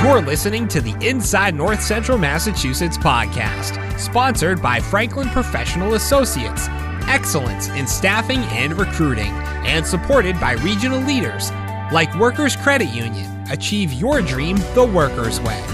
You're listening to the Inside North Central Massachusetts podcast, sponsored by Franklin Professional Associates, excellence in staffing and recruiting, and supported by regional leaders like Workers Credit Union. Achieve your dream the workers' way.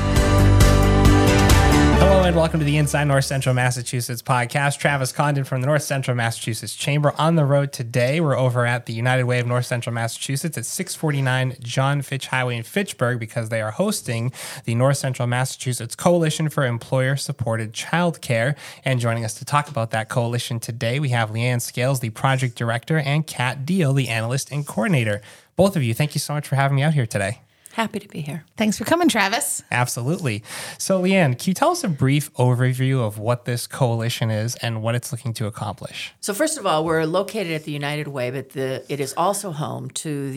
Hello and welcome to the Inside North Central Massachusetts podcast. Travis Condon from the North Central Massachusetts Chamber on the road today. We're over at the United Way of North Central Massachusetts at 649 John Fitch Highway in Fitchburg because they are hosting the North Central Massachusetts Coalition for Employer-Supported Childcare. And joining us to talk about that coalition today, we have Leanne Scales, the project director, and Kat Deal, the analyst and coordinator. Both of you, thank you so much for having me out here today. Happy to be here. Thanks for coming, Travis. Absolutely. So, Leanne, can you tell us a brief overview of what this coalition is and what it's looking to accomplish? So, first of all, we're located at the United Way, but it is also home to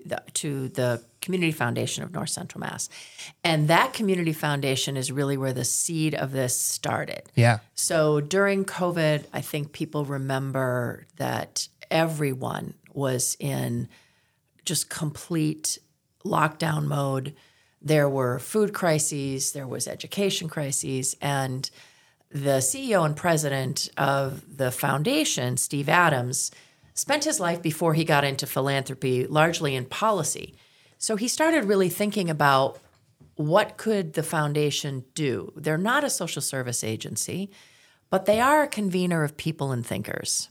the Community Foundation of North Central Mass. And that Community Foundation is really where the seed of this started. Yeah. So, during COVID, I think people remember that everyone was in just complete lockdown mode. There were food crises, there was education crises, and the CEO and president of the foundation, Steve Adams, spent his life before he got into philanthropy largely in policy. So he started really thinking about what could the foundation do. They're not a social service agency, but they are a convener of people and thinkers.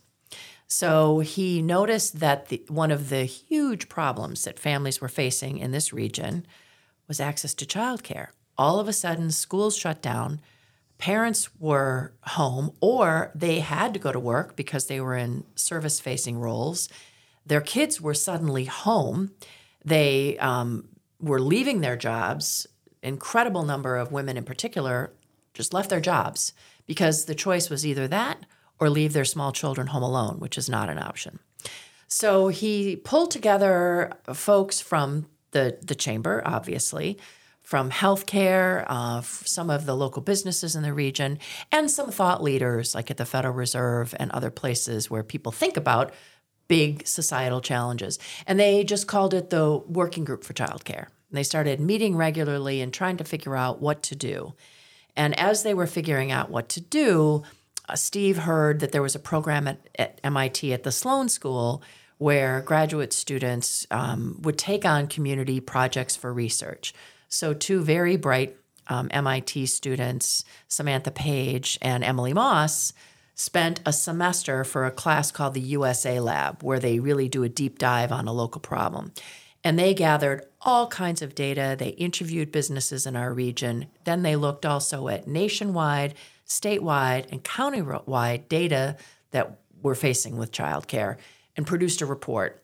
So he noticed that one of the huge problems that families were facing in this region was access to childcare. All of a sudden, schools shut down, parents were home, or they had to go to work because they were in service-facing roles. Their kids were suddenly home. They were leaving their jobs. Incredible number of women in particular just left their jobs because the choice was either that or leave their small children home alone, which is not an option. So he pulled together folks from the chamber, obviously, from healthcare, some of the local businesses in the region, and some thought leaders like at the Federal Reserve and other places where people think about big societal challenges. And they just called it the Working Group for Childcare. And they started meeting regularly and trying to figure out what to do. And as they were figuring out what to do, Steve heard that there was a program at MIT at the Sloan School where graduate students would take on community projects for research. So two very bright MIT students, Samantha Page and Emily Moss, spent a semester for a class called the USA Lab, where they really do a deep dive on a local problem. And they gathered all kinds of data. They interviewed businesses in our region. Then they looked also at nationwide, statewide, and countywide data that we're facing with childcare and produced a report.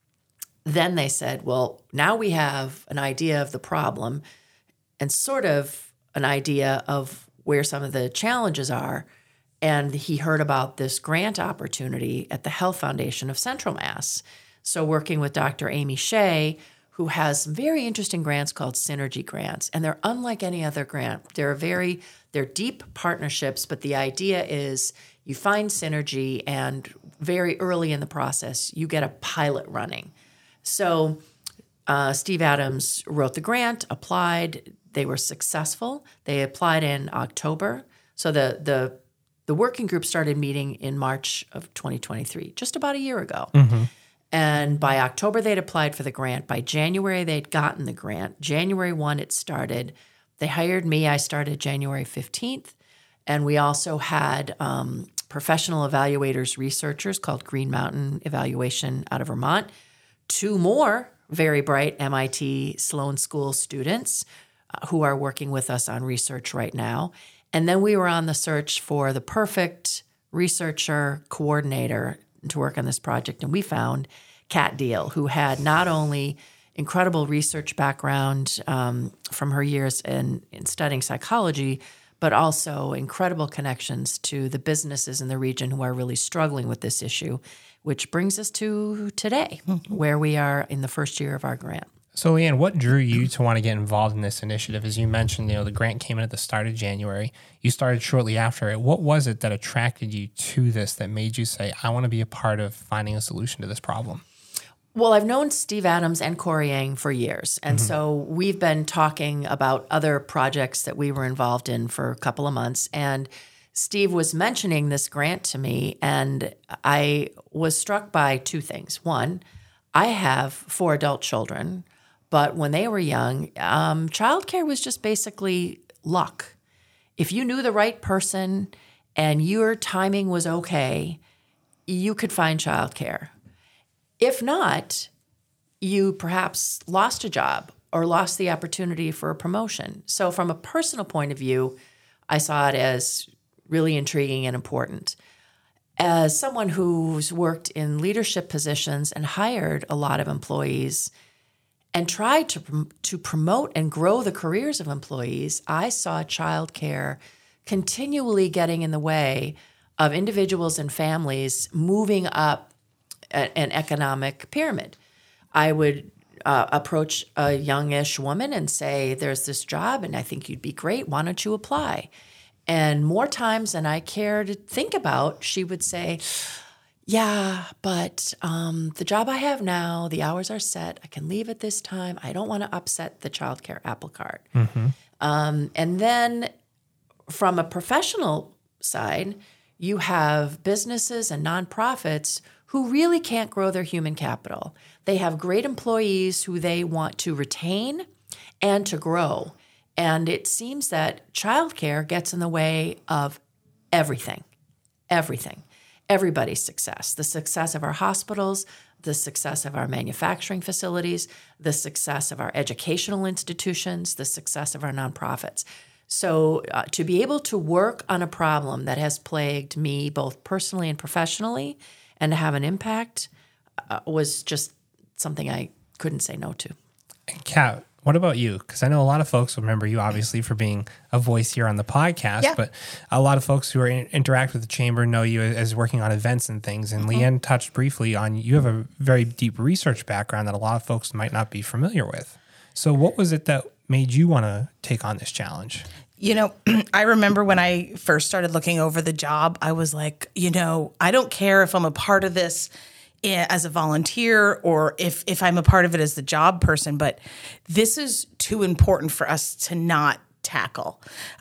Then they said, well, now we have an idea of the problem and sort of an idea of where some of the challenges are. And he heard about this grant opportunity at the Health Foundation of Central Mass. So working with Dr. Amy Shea, who has some very interesting grants called Synergy Grants. And they're unlike any other grant. They're deep partnerships, but the idea is you find synergy and very early in the process, you get a pilot running. So Steve Adams wrote the grant, applied. They were successful. They applied in October. So the working group started meeting in March of 2023, just about a year ago. Mm-hmm. And by October, they'd applied for the grant. By January, they'd gotten the grant. January 1, it started. They hired me. I started January 15th. And we also had professional evaluators, researchers called Green Mountain Evaluation out of Vermont. Two more very bright MIT Sloan School students who are working with us on research right now. And then we were on the search for the perfect researcher coordinator to work on this project. And we found Kat Deal, who had not only incredible research background from her years in studying psychology, but also incredible connections to the businesses in the region who are really struggling with this issue, which brings us to today, where we are in the first year of our grant. So, Leanne, what drew you to want to get involved in this initiative? As you mentioned, the grant came in at the start of January. You started shortly after it. What was it that attracted you to this that made you say, I want to be a part of finding a solution to this problem? Well, I've known Steve Adams and Corey Yang for years. And so we've been talking about other projects that we were involved in for a couple of months. And Steve was mentioning this grant to me, and I was struck by two things. One, I have 4 adult children, but when they were young, childcare was just basically luck. If you knew the right person and your timing was okay, you could find childcare. If not, you perhaps lost a job or lost the opportunity for a promotion. So from a personal point of view, I saw it as really intriguing and important. As someone who's worked in leadership positions and hired a lot of employees and tried to promote and grow the careers of employees, I saw childcare continually getting in the way of individuals and families moving up an economic pyramid. I would approach a youngish woman and say, there's this job and I think you'd be great. Why don't you apply? And more times than I care to think about, she would say, yeah, but the job I have now, the hours are set. I can leave at this time. I don't want to upset the childcare apple cart. And then from a professional side, you have businesses and nonprofits who really can't grow their human capital. They have great employees who they want to retain and to grow. And it seems that childcare gets in the way of everything, everybody's success, the success of our hospitals, the success of our manufacturing facilities, the success of our educational institutions, the success of our nonprofits. So to be able to work on a problem that has plagued me both personally and professionally and to have an impact was just something I couldn't say no to. And Kat, what about you? Because I know a lot of folks remember you obviously for being a voice here on the podcast, but a lot of folks who interact with the Chamber know you as working on events and things. And Leanne touched briefly on you have a very deep research background that a lot of folks might not be familiar with. So what was it that made you want to take on this challenge? You know, I remember when I first started looking over the job, I was like, I don't care if I'm a part of this as a volunteer or if I'm a part of it as the job person, but this is too important for us to not tackle.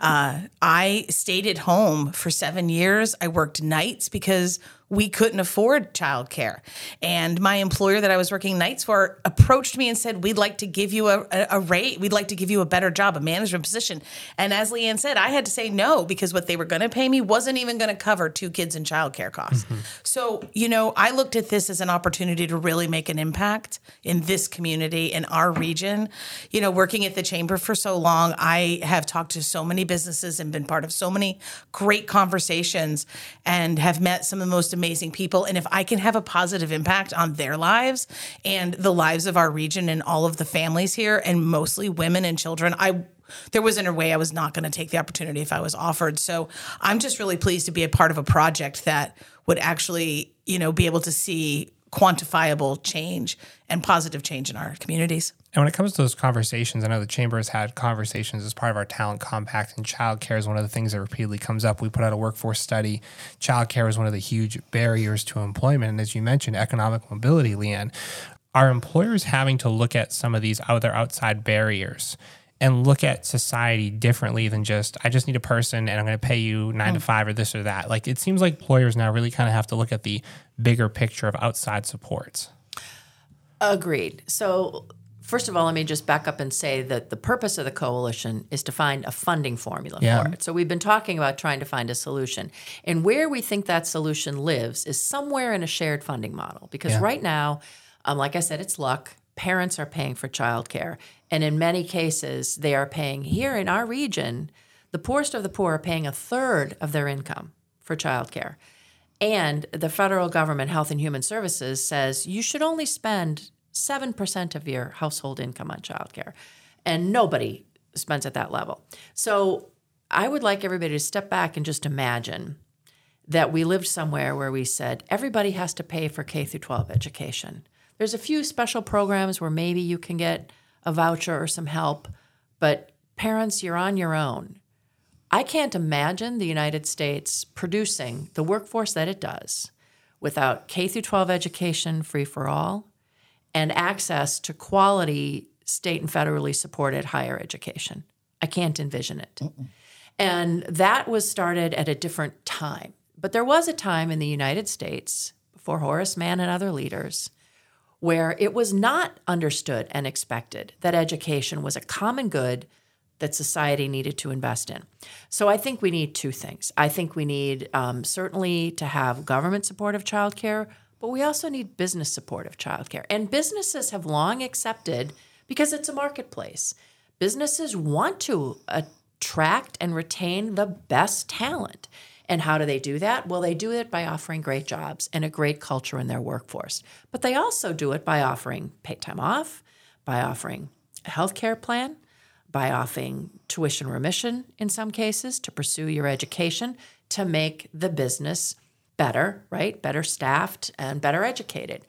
I stayed at home for 7 years. I worked nights because we couldn't afford childcare. And my employer that I was working nights for approached me and said, we'd like to give you a rate. We'd like to give you a better job, a management position. And as Leanne said, I had to say no because what they were going to pay me wasn't even going to cover 2 kids in childcare costs. So, I looked at this as an opportunity to really make an impact in this community, in our region. Working at the Chamber for so long, I have talked to so many businesses and been part of so many great conversations and have met some of the most amazing people. And if I can have a positive impact on their lives and the lives of our region and all of the families here, and mostly women and children, there wasn't a way I was not going to take the opportunity if I was offered. So I'm just really pleased to be a part of a project that would actually, be able to see quantifiable change and positive change in our communities. And when it comes to those conversations, I know the Chamber has had conversations as part of our talent compact, and childcare is one of the things that repeatedly comes up. We put out a workforce study. Childcare is one of the huge barriers to employment. And as you mentioned, economic mobility, Leanne, are employers having to look at some of these other outside barriers and look at society differently than just, I just need a person and I'm going to pay you 9 to 5 or this or that? Like, it seems like employers now really kind of have to look at the bigger picture of outside supports. Agreed. So first of all, let me just back up and say that the purpose of the coalition is to find a funding formula for it. So we've been talking about trying to find a solution. And where we think that solution lives is somewhere in a shared funding model. Because right now, like I said, it's luck. Parents are paying for childcare. And in many cases, they are paying, here in our region, the poorest of the poor are paying 1/3 of their income for childcare. And the federal government, Health and Human Services, says you should only spend 7% of your household income on childcare. And nobody spends at that level. So I would like everybody to step back and just imagine that we lived somewhere where we said everybody has to pay for K through 12 education. There's a few special programs where maybe you can get a voucher or some help, but parents, you're on your own. I can't imagine the United States producing the workforce that it does without K through 12 education free for all and access to quality state and federally supported higher education. I can't envision it. And that was started at a different time. But there was a time in the United States, before Horace Mann and other leaders, where it was not understood and expected that education was a common good that society needed to invest in. So I think we need two things. I think we need certainly to have government support of childcare, but we also need business support of childcare. And businesses have long accepted, because it's a marketplace, businesses want to attract and retain the best talent. And how do they do that? Well, they do it by offering great jobs and a great culture in their workforce. But they also do it by offering paid time off, by offering a health care plan, by offering tuition remission in some cases to pursue your education, to make the business better, right? Better staffed and better educated.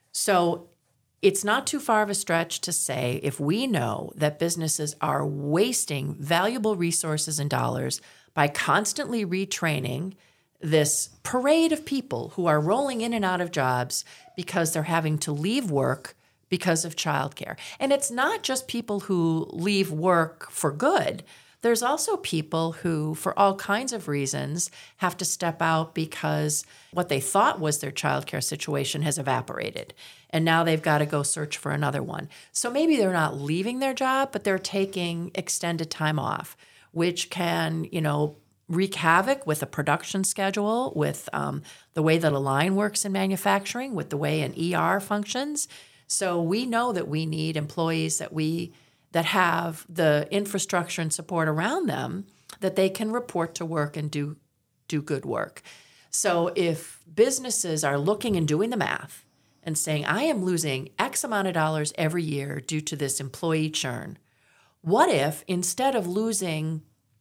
So it's not too far of a stretch to say, if we know that businesses are wasting valuable resources and dollars by constantly retraining this parade of people who are rolling in and out of jobs because they're having to leave work because of childcare. And it's not just people who leave work for good. There's also people who, for all kinds of reasons, have to step out because what they thought was their childcare situation has evaporated. And now they've got to go search for another one. So maybe they're not leaving their job, but they're taking extended time off, which can, wreak havoc with a production schedule, with the way that a line works in manufacturing, with the way an ER functions. So we know that we need employees that have the infrastructure and support around them, that they can report to work and do good work. So if businesses are looking and doing the math and saying, I am losing X amount of dollars every year due to this employee churn, what if instead of losing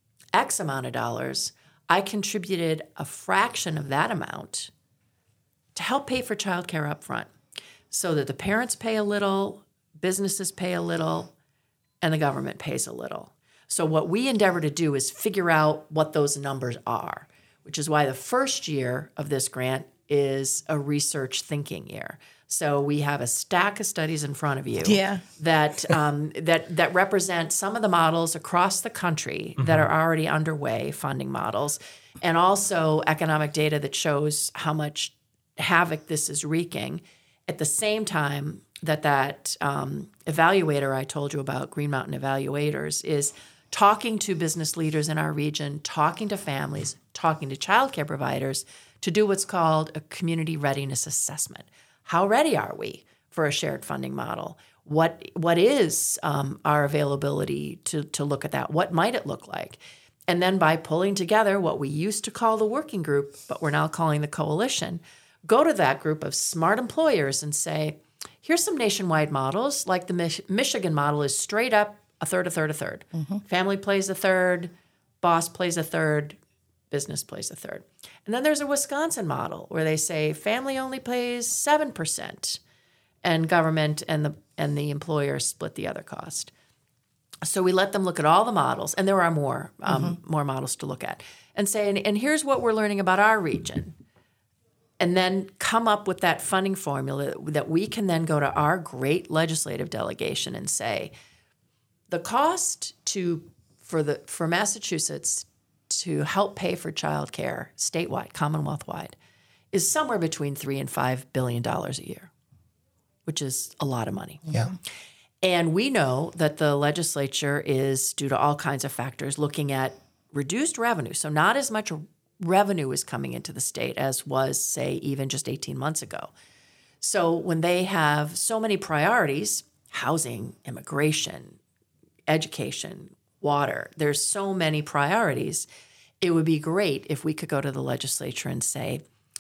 X amount of dollars, I contributed a fraction of that amount to help pay for childcare up front, so that the parents pay a little, businesses pay a little, and the government pays a little. So what we endeavor to do is figure out what those numbers are, which is why the first year of this grant is a research thinking year. So we have a stack of studies in front of you that represent some of the models across the country that are already underway, funding models, and also economic data that shows how much havoc this is wreaking. At the same time that evaluator I told you about, Green Mountain Evaluators, is talking to business leaders in our region, talking to families, talking to childcare providers to do what's called a community readiness assessment. How ready are we for a shared funding model? What is our availability to look at that? What might it look like? And then by pulling together what we used to call the working group, but we're now calling the coalition, go to that group of smart employers and say, here's some nationwide models. Like the Michigan model is straight up a third, a third, a third. Family plays a third, boss plays a third, business plays a third. And then there's a Wisconsin model where they say family only pays 7% and government and the employer split the other cost. So we let them look at all the models, and there are more models to look at, and say, and here's what we're learning about our region. And then come up with that funding formula that we can then go to our great legislative delegation and say, the cost for Massachusetts to help pay for childcare statewide, Commonwealth-wide, is somewhere between $3 and $5 billion a year, which is a lot of money. Yeah. And we know that the legislature is, due to all kinds of factors, looking at reduced revenue. So not as much revenue is coming into the state as was, say, even just 18 months ago. So when they have so many priorities, housing, immigration, education, water, there's so many priorities, it would be great if we could go to the legislature and say,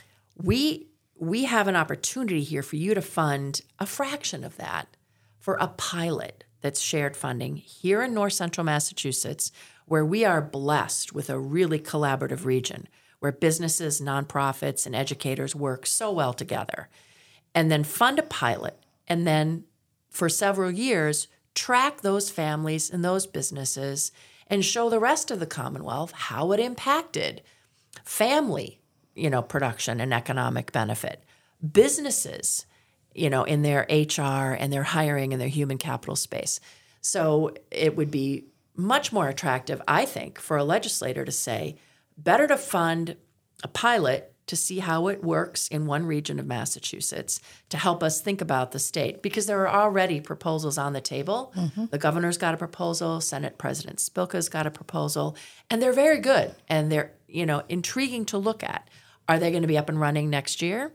we have an opportunity here for you to fund a fraction of that for a pilot that's shared funding here in North Central Massachusetts, where we are blessed with a really collaborative region where businesses, nonprofits, and educators work so well together. And then fund a pilot, and then for several years, track those families and those businesses and show the rest of the Commonwealth how it impacted family, production and economic benefit, businesses in their HR and their hiring and their human capital space. So it would be much more attractive, I think, for a legislator to say, better to fund a pilot to see how it works in one region of Massachusetts to help us think about the state, because there are already proposals on the table. Mm-hmm. The governor's got a proposal, Senate President Spilka's got a proposal, and they're very good and they're, intriguing to look at. Are they going to be up and running next year?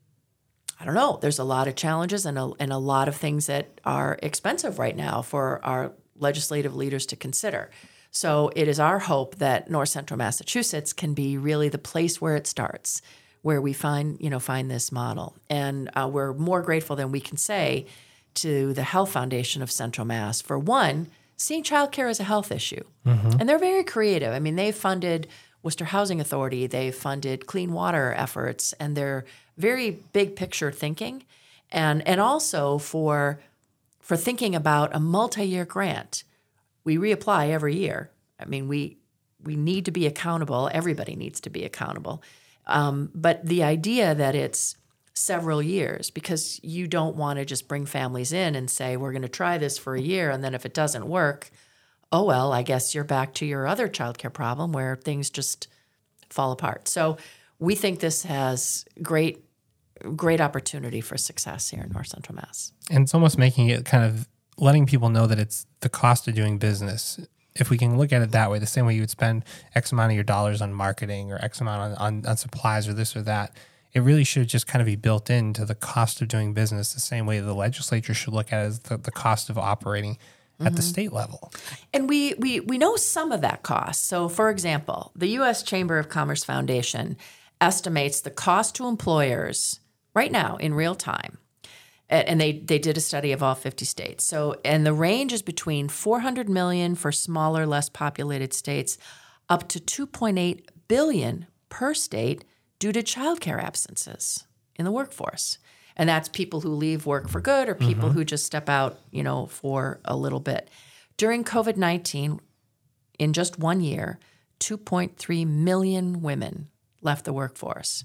I don't know. There's a lot of challenges and a lot of things that are expensive right now for our legislative leaders to consider. So it is our hope that North Central Massachusetts can be really the place where it starts, where we find this model. And we're more grateful than we can say to the Health Foundation of Central Mass for, one, seeing childcare as a health issue. Mm-hmm. And they're very creative. I mean, they've funded Worcester Housing Authority, they've funded clean water efforts, and they're very big picture thinking. And also for thinking about a multi-year grant. We reapply every year. I mean, we need to be accountable. Everybody needs to be accountable. But the idea that it's several years, because you don't want to just bring families in and say, we're going to try this for a year, and then if it doesn't work, oh, well, I guess you're back to your other childcare problem where things just fall apart. So we think this has great opportunity for success here in North Central Mass. And it's almost making it kind of letting people know that it's the cost of doing business. If we can look at it that way, the same way you would spend X amount of your dollars on marketing or X amount on supplies or this or that, it really should just kind of be built into the cost of doing business the same way the legislature should look at it as the cost of operating at the state level. And we know some of that cost. So, for example, the U.S. Chamber of Commerce Foundation estimates the cost to employers right now in real time. And they did a study of all 50 states. So, and the range is between $400 million for smaller, less populated states, up to $2.8 billion per state due to childcare absences in the workforce. And that's people who leave work for good or people who just step out, for a little bit. During COVID-19, in just 1 year, 2.3 million women left the workforce.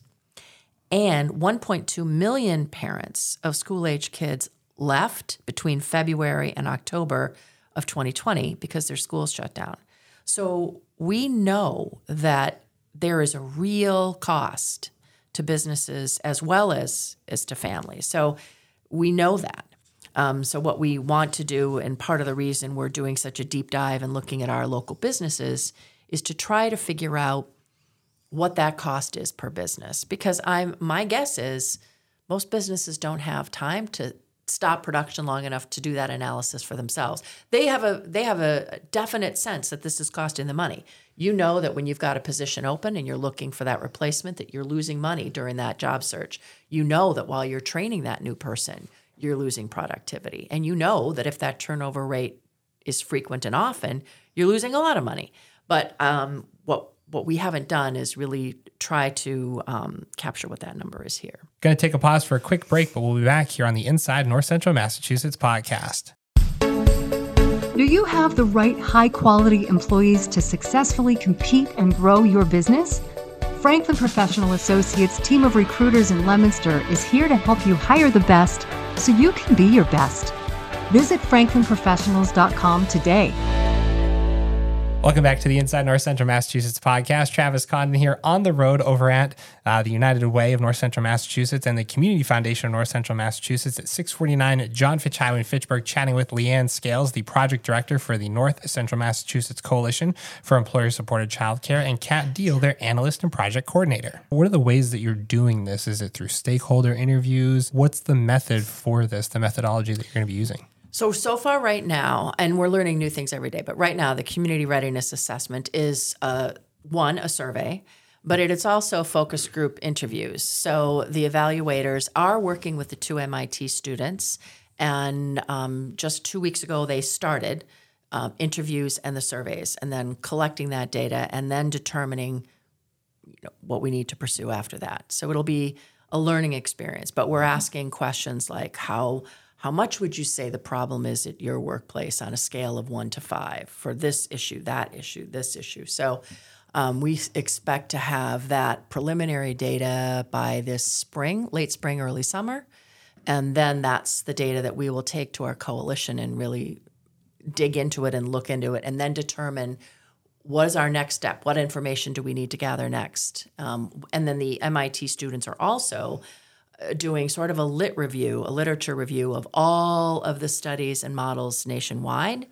And 1.2 million parents of school-age kids left between February and October of 2020 because their schools shut down. So we know that there is a real cost to businesses as well as to families. So we know that. So what we want to do, and part of the reason we're doing such a deep dive and looking at our local businesses, is to try to figure out what that cost is per business. Because my guess is most businesses don't have time to stop production long enough to do that analysis for themselves. They have a definite sense that this is costing them money. You know that when you've got a position open and you're looking for that replacement, that you're losing money during that job search. You know that while you're training that new person, you're losing productivity. And you know that if that turnover rate is frequent and often, you're losing a lot of money. But what we haven't done is really try to capture what that number is here. Going to take a pause for a quick break, but we'll be back here on the Inside North Central Massachusetts podcast. Do you have the right high-quality employees to successfully compete and grow your business? Franklin Professional Associates' team of recruiters in Leominster is here to help you hire the best so you can be your best. Visit franklinprofessionals.com today. Welcome back to the Inside North Central Massachusetts podcast. Travis Condon here on the road over at the United Way of North Central Massachusetts and the Community Foundation of North Central Massachusetts at 649 John Fitch Highway in Fitchburg, chatting with Leanne Scales, the project director for the North Central Massachusetts Coalition for Employer-Supported Childcare, and Kat Deal, their analyst and project coordinator. What are the ways that you're doing this? Is it through stakeholder interviews? What's the method for this, the methodology that you're going to be using? So far right now, and we're learning new things every day, but right now the community readiness assessment is, a survey, but it is also focus group interviews. So the evaluators are working with the two MIT students, and just 2 weeks ago they started interviews and the surveys, and then collecting that data and then determining what we need to pursue after that. So it'll be a learning experience, but we're asking questions like how much would you say the problem is at your workplace on a scale of 1 to 5 for this issue, that issue, this issue? So we expect to have that preliminary data by this spring, late spring, early summer. And then that's the data that we will take to our coalition and really dig into it and look into it and then determine what is our next step? What information do we need to gather next? And then the MIT students are also doing sort of a literature review of all of the studies and models nationwide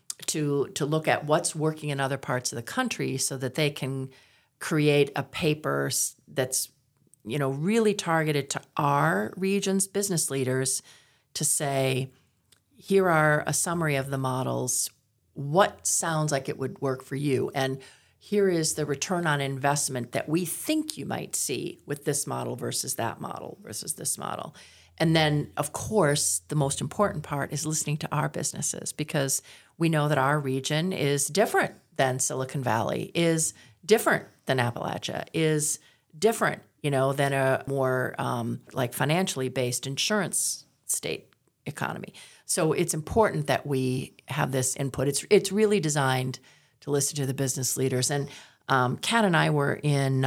to look at what's working in other parts of the country so that they can create a paper that's really targeted to our region's business leaders to say, here are a summary of the models. What sounds like it would work for you? And here is the return on investment that we think you might see with this model versus that model versus this model. And then, of course, the most important part is listening to our businesses, because we know that our region is different than Silicon Valley, is different than Appalachia, is different, than a more like financially based insurance state economy. So it's important that we have this input. It's really designed to listen to the business leaders. And Kat and I were in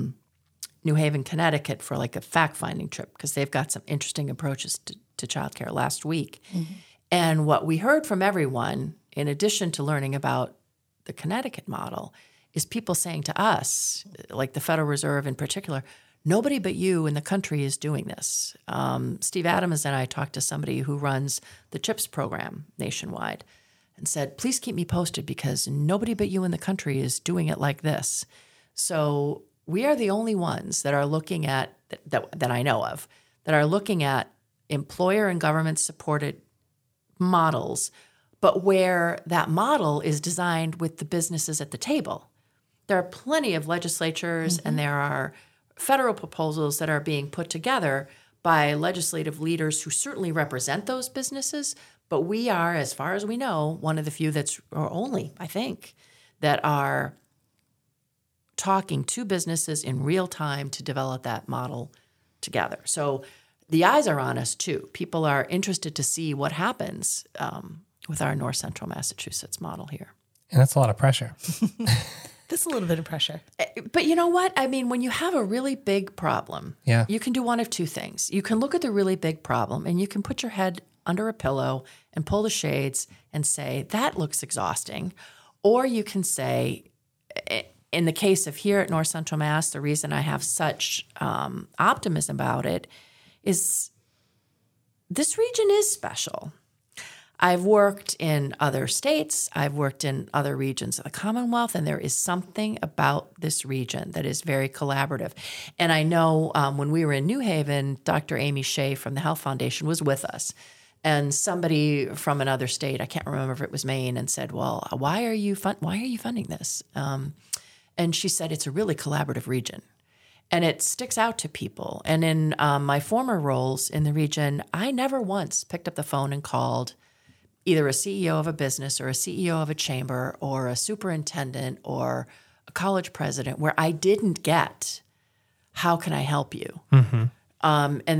New Haven, Connecticut for like a fact-finding trip because they've got some interesting approaches to childcare last week. Mm-hmm. And what we heard from everyone, in addition to learning about the Connecticut model, is people saying to us, like the Federal Reserve in particular, nobody but you in the country is doing this. Steve Adams and I talked to somebody who runs the CHIPS program nationwide and said, please keep me posted because nobody but you in the country is doing it like this. So we are the only ones that are looking at, that I know of, that are looking at employer and government-supported models, but where that model is designed with the businesses at the table. There are plenty of legislatures and there are federal proposals that are being put together by legislative leaders who certainly represent those businesses, but we are, as far as we know, one of the few or only, I think, that are talking to businesses in real time to develop that model together. So the eyes are on us too. People are interested to see what happens with our North Central Massachusetts model here. And that's a lot of pressure. That's a little bit of pressure. But you know what? I mean, when you have a really big problem, you can do one of two things. You can look at the really big problem and you can put your head under a pillow and pull the shades and say, that looks exhausting. Or you can say, in the case of here at North Central Mass, the reason I have such optimism about it is this region is special. I've worked in other states, I've worked in other regions of the Commonwealth, and there is something about this region that is very collaborative. And I know when we were in New Haven, Dr. Amy Shea from the Health Foundation was with us. And somebody from another state, I can't remember if it was Maine, and said, well, why are you funding this? And she said, it's a really collaborative region. And it sticks out to people. And in my former roles in the region, I never once picked up the phone and called either a CEO of a business or a CEO of a chamber or a superintendent or a college president where I didn't get, how can I help you? Mm-hmm. And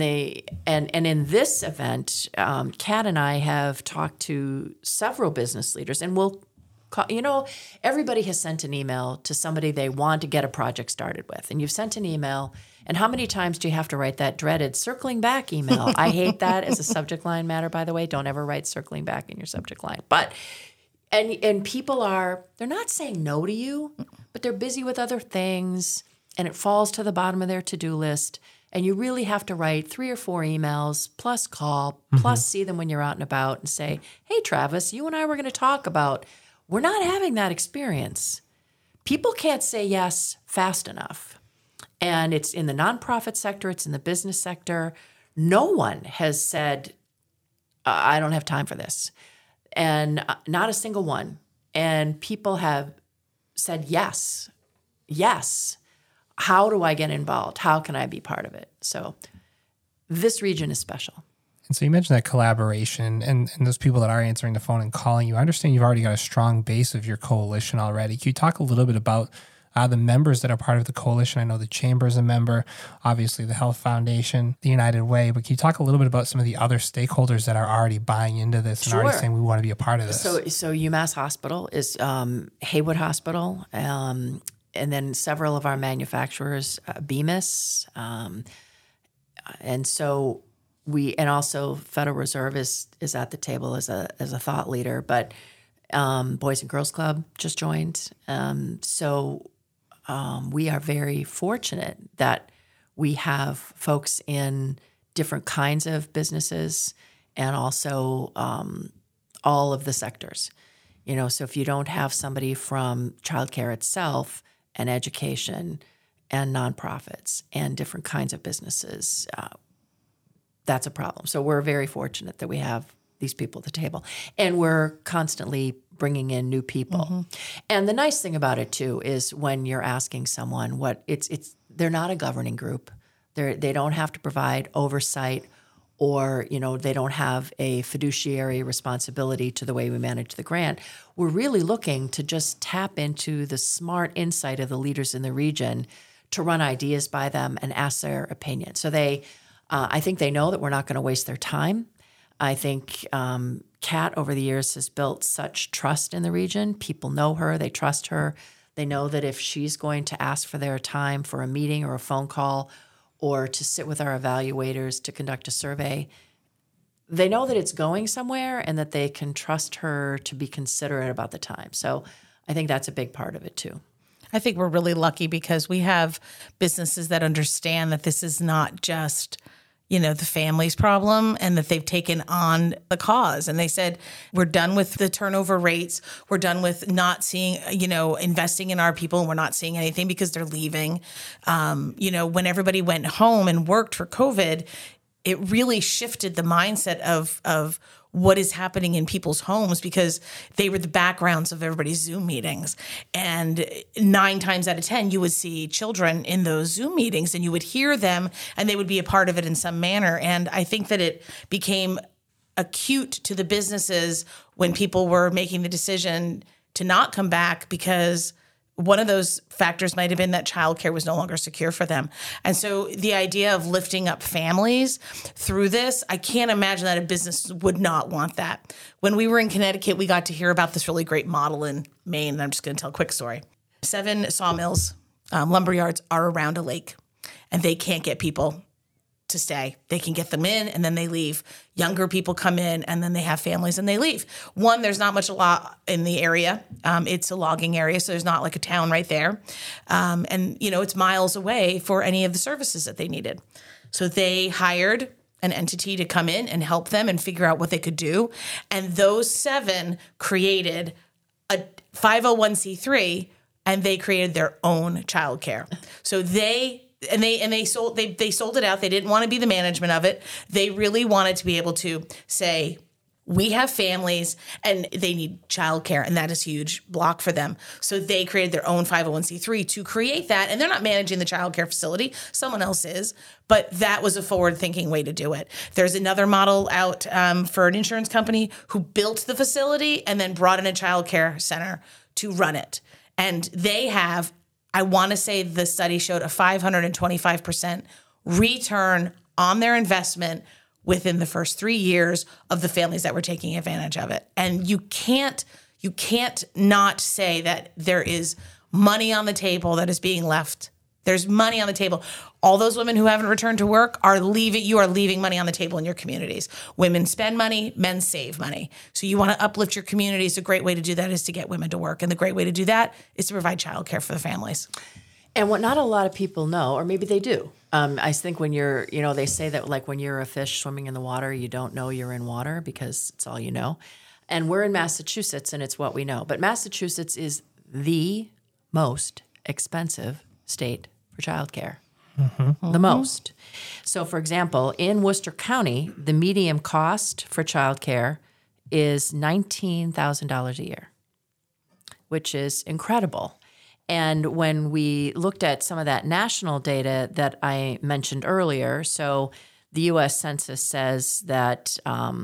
in this event, Kat and I have talked to several business leaders, and we'll call, everybody has sent an email to somebody they want to get a project started with. And you've sent an email, and how many times do you have to write that dreaded circling back email? I hate that as a subject line matter, by the way. Don't ever write circling back in your subject line. But and people they're not saying no to you, but they're busy with other things, and it falls to the bottom of their to-do list. And you really have to write 3 or 4 emails, plus call, plus see them when you're out and about and say, hey, Travis, you and I were going to talk about, we're not having that experience. People can't say yes fast enough. And it's in the nonprofit sector, it's in the business sector. No one has said, I don't have time for this. And not a single one. And people have said, yes. How do I get involved? How can I be part of it? So this region is special. And so you mentioned that collaboration and those people that are answering the phone and calling you. I understand you've already got a strong base of your coalition already. Can you talk a little bit about the members that are part of the coalition? I know the Chamber is a member, obviously the Health Foundation, the United Way, but can you talk a little bit about some of the other stakeholders that are already buying into this and already saying we want to be a part of this? So UMass Hospital is Haywood Hospital, and then several of our manufacturers, Bemis. And so and also Federal Reserve is at the table as a thought leader, but Boys and Girls Club just joined. So we are very fortunate that we have folks in different kinds of businesses and also all of the sectors. So if you don't have somebody from childcare itself and education and nonprofits and different kinds of businesses, that's a problem. So we're very fortunate that we have these people at the table, and we're constantly bringing in new people. Mm-hmm. And the nice thing about it too is when you're asking someone they're not a governing group. They don't have to provide oversight, or they don't have a fiduciary responsibility to the way we manage the grant. We're really looking to just tap into the smart insight of the leaders in the region to run ideas by them and ask their opinion. So I think they know that we're not going to waste their time. I think Kat over the years has built such trust in the region. People know her. They trust her. They know that if she's going to ask for their time for a meeting or a phone call or to sit with our evaluators to conduct a survey, they know that it's going somewhere and that they can trust her to be considerate about the time. So I think that's a big part of it too. I think we're really lucky because we have businesses that understand that this is not just the family's problem, and that they've taken on the cause. And they said, we're done with the turnover rates. We're done with not seeing, investing in our people. And we're not seeing anything because they're leaving. When everybody went home and worked for COVID, it really shifted the mindset of what is happening in people's homes, because they were the backgrounds of everybody's Zoom meetings. And 9 times out of 10, you would see children in those Zoom meetings and you would hear them and they would be a part of it in some manner. And I think that it became acute to the businesses when people were making the decision to not come back, because one of those factors might have been that childcare was no longer secure for them. And so the idea of lifting up families through this, I can't imagine that a business would not want that. When we were in Connecticut, we got to hear about this really great model in Maine. And I'm just going to tell a quick story. 7 sawmills, lumber yards are around a lake, and they can't get people to stay. They can get them in and then they leave. Younger people come in and then they have families and they leave. One, there's not much lot in the area. It's a logging area, so there's not like a town right there. And it's miles away for any of the services that they needed. So they hired an entity to come in and help them and figure out what they could do. And those 7 created a 501c3, and they created their own childcare. So they sold it out. They didn't want to be the management of it. They really wanted to be able to say, we have families and they need childcare, and that is a huge block for them. So they created their own 501c3 to create that. And they're not managing the childcare facility. Someone else is. But that was a forward-thinking way to do it. There's another model out for an insurance company who built the facility and then brought in a childcare center to run it. And they have, I want to say the study showed a 525% return on their investment within the first 3 years of the families that were taking advantage of it. And you can't not say that there is money on the table that is being left. There's money on the table. All those women who haven't returned to work are leaving. You are leaving money on the table in your communities. Women spend money, men save money. So you want to uplift your communities. A great way to do that is to get women to work. And the great way to do that is to provide childcare for the families. And what not a lot of people know, or maybe they do, I think when you're, they say that like when you're a fish swimming in the water, you don't know you're in water because it's all you know. And we're in Massachusetts and it's what we know. But Massachusetts is the most expensive state for childcare. Mm-hmm. The most. So, for example, in Worcester County, the median cost for childcare is $19,000 a year, which is incredible. And when we looked at some of that national data that I mentioned earlier, so the U.S. Census says that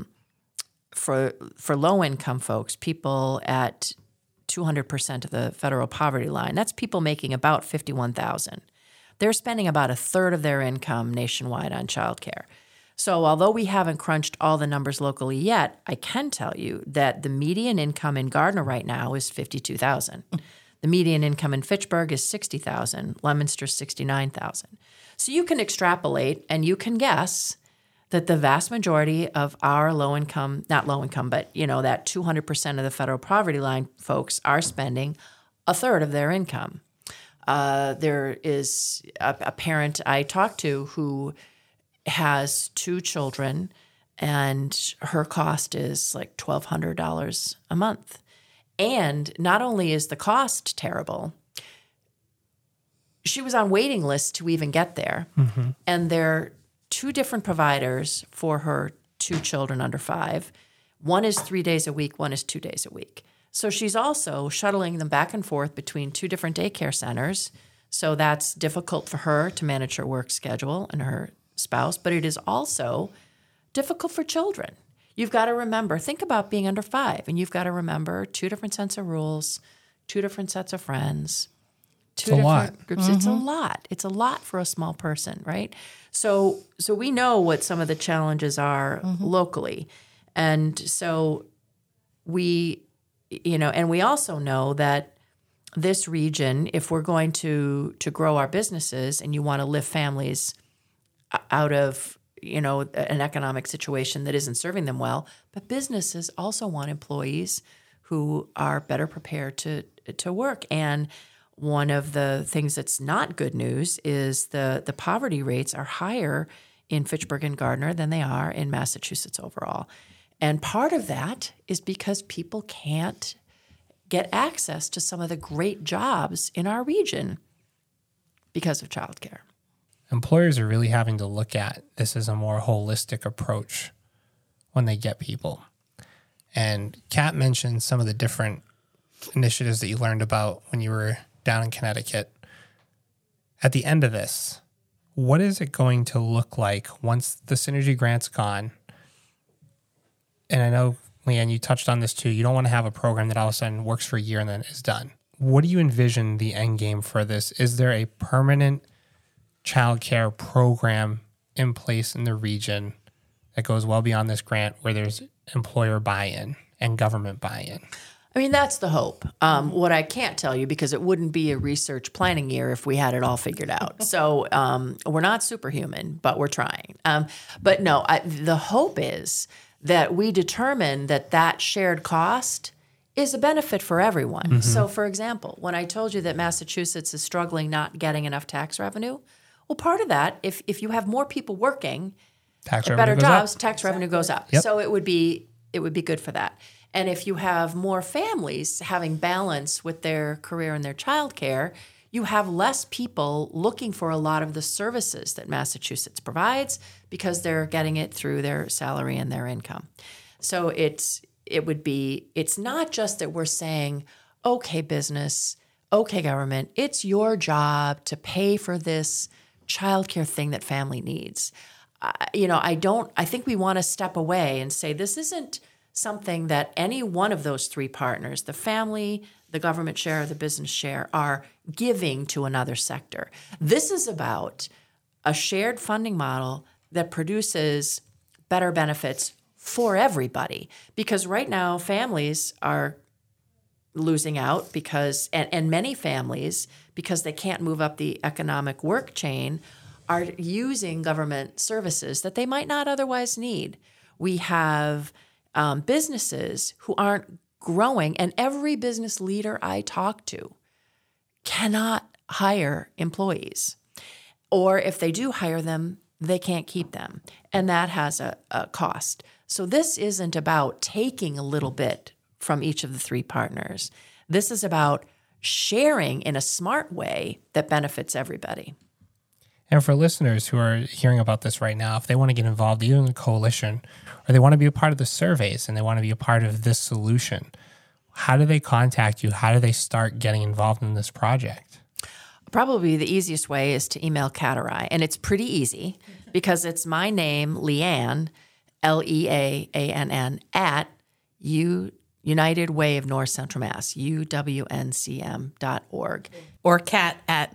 for low-income folks, people at 200% of the federal poverty line, that's people making about $51,000. They're spending about a third of their income nationwide on childcare. So although we haven't crunched all the numbers locally yet, I can tell you that the median income in Gardner right now is $52,000. The median income in Fitchburg is $60,000, Leominster $69,000. So you can extrapolate and you can guess that the vast majority of our low income, not low income, but that 200% of the federal poverty line folks are spending a third of their income. There is a parent I talked to who has 2 children, and her cost is like $1,200 a month. And not only is the cost terrible, she was on waiting lists to even get there. Mm-hmm. And there are 2 different providers for her 2 children under 5. One is 3 days a week, one is 2 days a week. So she's also shuttling them back and forth between 2 different daycare centers. So that's difficult for her to manage her work schedule and her spouse, but it is also difficult for children. You've got to remember, think about being under 5, and you've got to remember 2 different sets of rules, 2 different sets of friends, 2 different groups. Mm-hmm. It's a lot. It's a lot for a small person, right? So we know what some of the challenges are locally. And so we, and we also know that this region, if we're going to grow our businesses and you want to lift families out of an economic situation that isn't serving them well, but businesses also want employees who are better prepared to work. And one of the things that's not good news is the poverty rates are higher in Fitchburg and Gardner than they are in Massachusetts overall. And part of that is because people can't get access to some of the great jobs in our region because of childcare. Employers are really having to look at this as a more holistic approach when they get people. And Kat mentioned some of the different initiatives that you learned about when you were down in Connecticut. At the end of this, what is it going to look like once the Synergy grant's gone? And I know, Leanne, you touched on this too. You don't want to have a program that all of a sudden works for a year and then is done. What do you envision the end game for this? Is there a permanent childcare program in place in the region that goes well beyond this grant where there's employer buy-in and government buy-in? I mean, that's the hope. What I can't tell you, because it wouldn't be a research planning year if we had it all figured out. So we're not superhuman, but we're trying. But no, the hope is that we determine that shared cost is a benefit for everyone. Mm-hmm. So, for example, when I told you that Massachusetts is struggling not getting enough tax revenue, well, part of that, if you have more people working at better jobs, tax revenue goes up. Yep. So it would be good for that. And if you have more families having balance with their career and their childcare, you have less people looking for a lot of the services that Massachusetts provides because they're getting it through their salary and their income. So it's not just that we're saying, okay, business, okay, government, it's your job to pay for this childcare thing that family needs. I think we want to step away and say this isn't something that any one of those 3 partners, the family, the government share, the business share, are giving to another sector. This is about a shared funding model that produces better benefits for everybody. Because right now, families are losing out because, and many families, because they can't move up the economic work chain, are using government services that they might not otherwise need. We have businesses who aren't growing, and every business leader I talk to cannot hire employees. Or if they do hire them, they can't keep them. And that has a cost. So this isn't about taking a little bit from each of the 3 partners. This is about sharing in a smart way that benefits everybody. And for listeners who are hearing about this right now, if they want to get involved either in the coalition or they want to be a part of the surveys and they want to be a part of this solution, how do they contact you? How do they start getting involved in this project? Probably the easiest way is to email Kat or I, and it's pretty easy because it's my name, Leanne, Leann, at United Way of North Central Mass, UWNCM.org. Or Kat at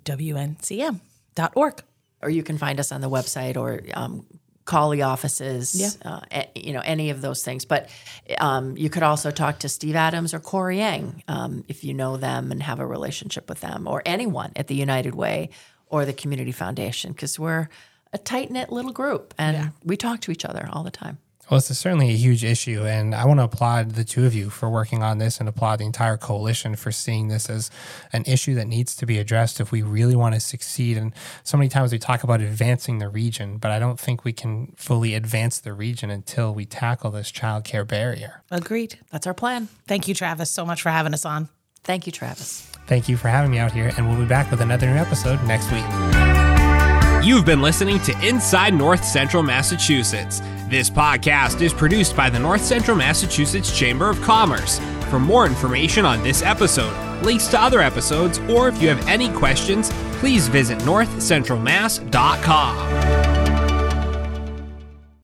UWNCM.org. Or you can find us on the website or call the offices, any of those things. But you could also talk to Steve Adams or Corey Yang if you know them and have a relationship with them, or anyone at the United Way or the Community Foundation, because we're a tight-knit little group, and we talk to each other all the time. Well, it's certainly a huge issue, and I want to applaud the two of you for working on this and applaud the entire coalition for seeing this as an issue that needs to be addressed if we really want to succeed. And so many times we talk about advancing the region, but I don't think we can fully advance the region until we tackle this childcare barrier. Agreed. That's our plan. Thank you, Travis, so much for having us on. Thank you, Travis. Thank you for having me out here, and we'll be back with another new episode next week. You've been listening to Inside North Central Massachusetts. This podcast is produced by the North Central Massachusetts Chamber of Commerce. For more information on this episode, links to other episodes, or if you have any questions, please visit northcentralmass.com.